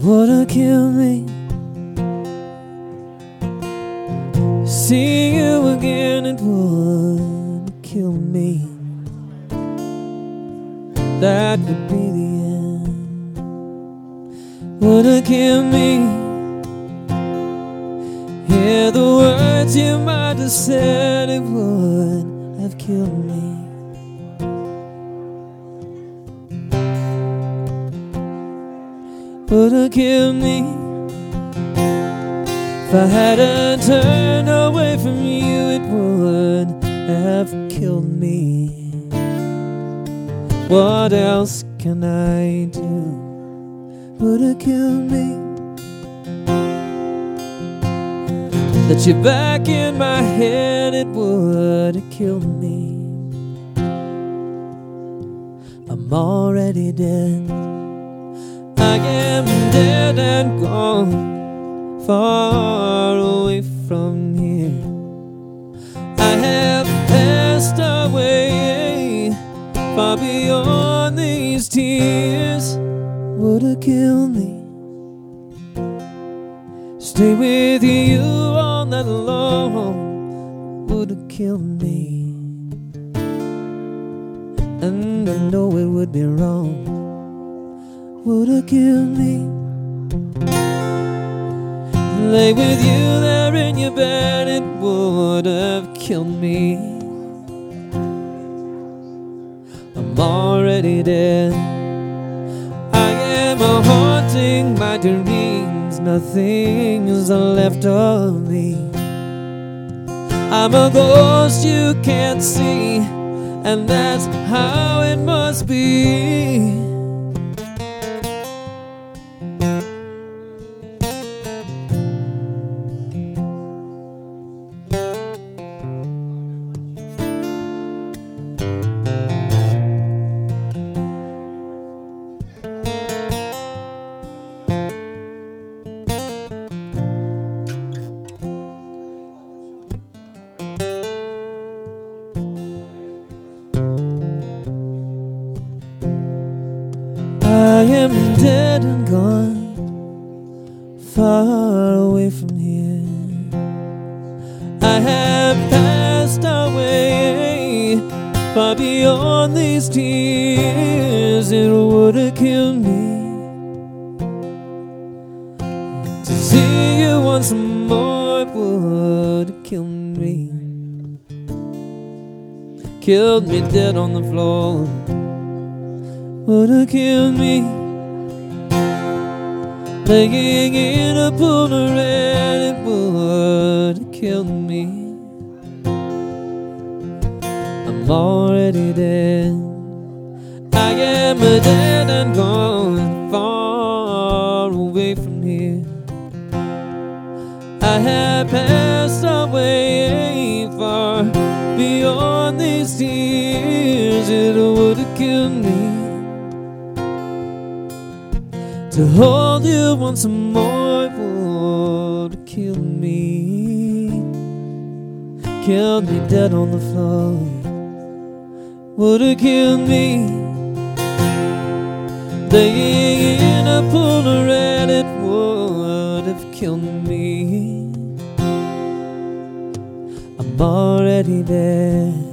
would have killed me. See you again, it would kill me. That would be the end. Would have killed me. Hear the words you might have said, it would have killed me. Would have killed me. If I hadn't turned away from you, it would have killed me. What else can I do? Would have killed me. That you're back in my head, it would have killed me. I'm already dead. I am dead and gone, far away from here. I have passed away, far beyond these tears. Would have killed me. Stay with you all night long, would have killed me. And I know it would be wrong, would have killed me. Lay with you there in your bed, it would have killed me. I'm already dead. I am haunting my dreams. Nothing is left of me. I'm a ghost you can't see, and that's how it must be. I am dead and gone, far away from here. I have passed away, far beyond these tears. It would have killed me to see you once more. It would have killed me. Killed me dead on the floor. Would have killed me. Laying in a pool of red, it would have killed me. I'm already dead. I am dead and gone, far away from here. I have passed away, far beyond these tears. It would have killed me. To hold you once more would have killed me. Killed me dead on the floor. Would have killed me. Laying in a pool of red, it would have killed me. I'm already dead.